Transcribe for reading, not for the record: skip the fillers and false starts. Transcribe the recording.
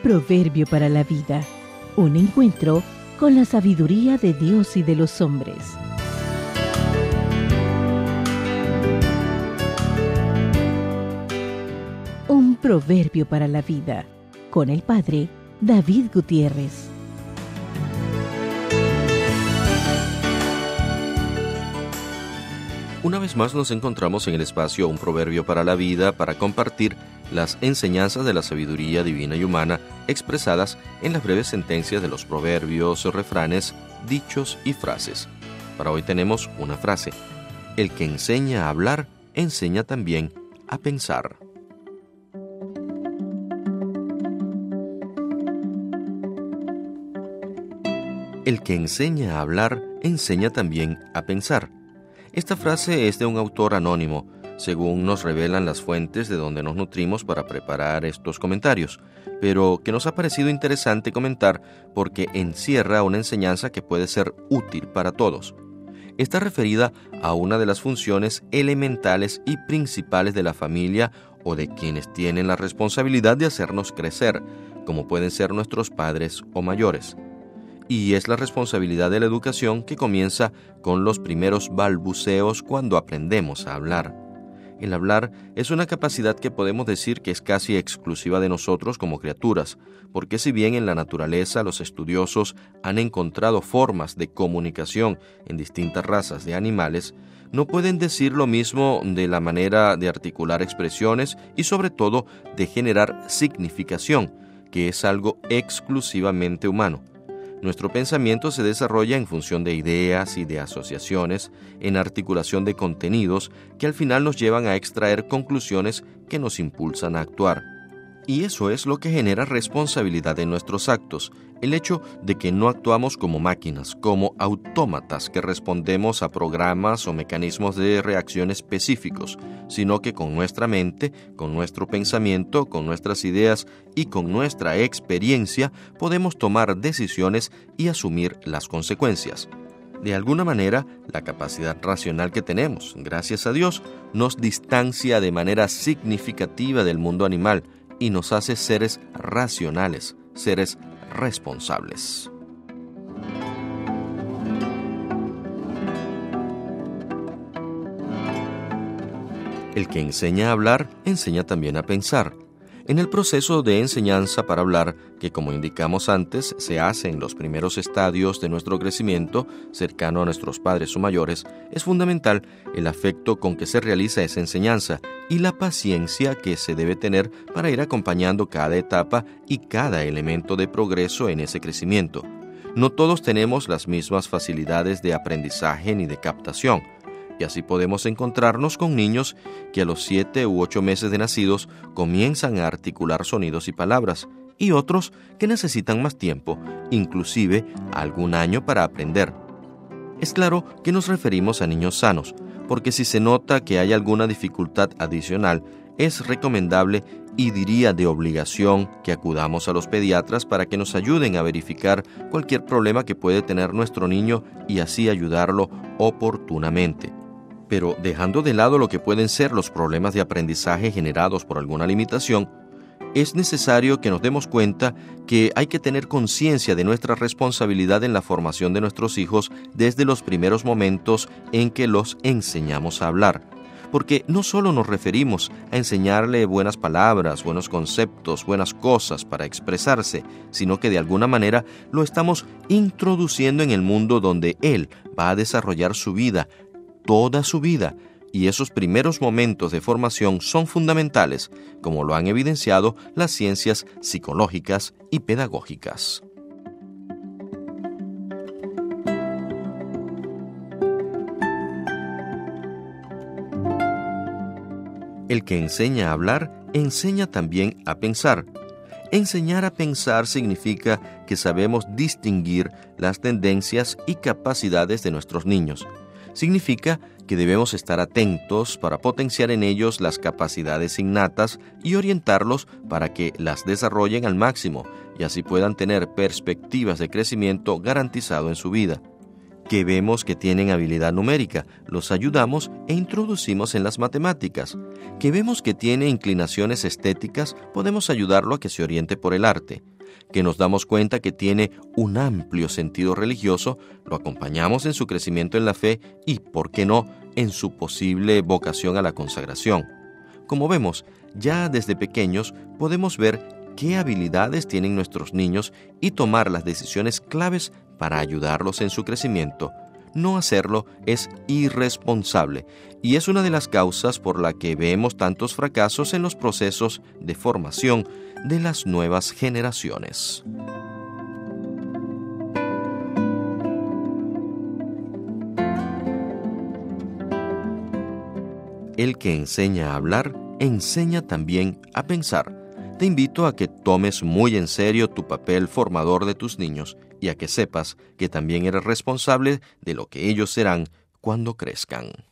proverbio para la vida. Un encuentro con la sabiduría de Dios y de los hombres. Un proverbio para la vida. Con el Padre David Gutiérrez. Una vez más nos encontramos en el espacio Un Proverbio para la Vida para compartir las enseñanzas de la sabiduría divina y humana expresadas en las breves sentencias de los proverbios, refranes, dichos y frases. Para hoy tenemos una frase: el que enseña a hablar, enseña también a pensar. El que enseña a hablar, enseña también a pensar. Esta frase es de un autor anónimo, según nos revelan las fuentes de donde nos nutrimos para preparar estos comentarios, pero que nos ha parecido interesante comentar porque encierra una enseñanza que puede ser útil para todos. Está referida a una de las funciones elementales y principales de la familia o de quienes tienen la responsabilidad de hacernos crecer, como pueden ser nuestros padres o mayores. Y es la responsabilidad de la educación que comienza con los primeros balbuceos cuando aprendemos a hablar. El hablar es una capacidad que podemos decir que es casi exclusiva de nosotros como criaturas, porque si bien en la naturaleza los estudiosos han encontrado formas de comunicación en distintas razas de animales, no pueden decir lo mismo de la manera de articular expresiones y sobre todo de generar significación, que es algo exclusivamente humano. Nuestro pensamiento se desarrolla en función de ideas y de asociaciones, en articulación de contenidos que al final nos llevan a extraer conclusiones que nos impulsan a actuar. Y eso es lo que genera responsabilidad en nuestros actos, el hecho de que no actuamos como máquinas, como autómatas que respondemos a programas o mecanismos de reacción específicos, sino que con nuestra mente, con nuestro pensamiento, con nuestras ideas y con nuestra experiencia podemos tomar decisiones y asumir las consecuencias. De alguna manera, la capacidad racional que tenemos, gracias a Dios, nos distancia de manera significativa del mundo animal y nos hace seres racionales, seres responsables. El que enseña a hablar, enseña también a pensar. En el proceso de enseñanza para hablar, que como indicamos antes, se hace en los primeros estadios de nuestro crecimiento, cercano a nuestros padres o mayores, es fundamental el afecto con que se realiza esa enseñanza y la paciencia que se debe tener para ir acompañando cada etapa y cada elemento de progreso en ese crecimiento. No todos tenemos las mismas facilidades de aprendizaje ni de captación. Y así podemos encontrarnos con niños que a los 7 u 8 meses de nacidos comienzan a articular sonidos y palabras, y otros que necesitan más tiempo, inclusive algún año para aprender. Es claro que nos referimos a niños sanos, porque si se nota que hay alguna dificultad adicional, es recomendable y diría de obligación que acudamos a los pediatras para que nos ayuden a verificar cualquier problema que puede tener nuestro niño y así ayudarlo oportunamente. Pero dejando de lado lo que pueden ser los problemas de aprendizaje generados por alguna limitación, es necesario que nos demos cuenta que hay que tener conciencia de nuestra responsabilidad en la formación de nuestros hijos desde los primeros momentos en que los enseñamos a hablar. Porque no solo nos referimos a enseñarle buenas palabras, buenos conceptos, buenas cosas para expresarse, sino que de alguna manera lo estamos introduciendo en el mundo donde él va a desarrollar su vida, toda su vida, y esos primeros momentos de formación son fundamentales, como lo han evidenciado las ciencias psicológicas y pedagógicas. El que enseña a hablar, enseña también a pensar. Enseñar a pensar significa que sabemos distinguir las tendencias y capacidades de nuestros niños. Significa que debemos estar atentos para potenciar en ellos las capacidades innatas y orientarlos para que las desarrollen al máximo y así puedan tener perspectivas de crecimiento garantizado en su vida. Que vemos que tienen habilidad numérica, los ayudamos e introducimos en las matemáticas. Que vemos que tiene inclinaciones estéticas, podemos ayudarlo a que se oriente por el arte. que nos damos cuenta que tiene un amplio sentido religioso, lo acompañamos en su crecimiento en la fe y, ¿por qué no?, en su posible vocación a la consagración. Como vemos, ya desde pequeños podemos ver qué habilidades tienen nuestros niños y tomar las decisiones claves para ayudarlos en su crecimiento. No hacerlo es irresponsable y es una de las causas por la que vemos tantos fracasos en los procesos de formación de las nuevas generaciones. El que enseña a hablar, enseña también a pensar. Te invito a que tomes muy en serio tu papel formador de tus niños y a que sepas que también eres responsable de lo que ellos serán cuando crezcan.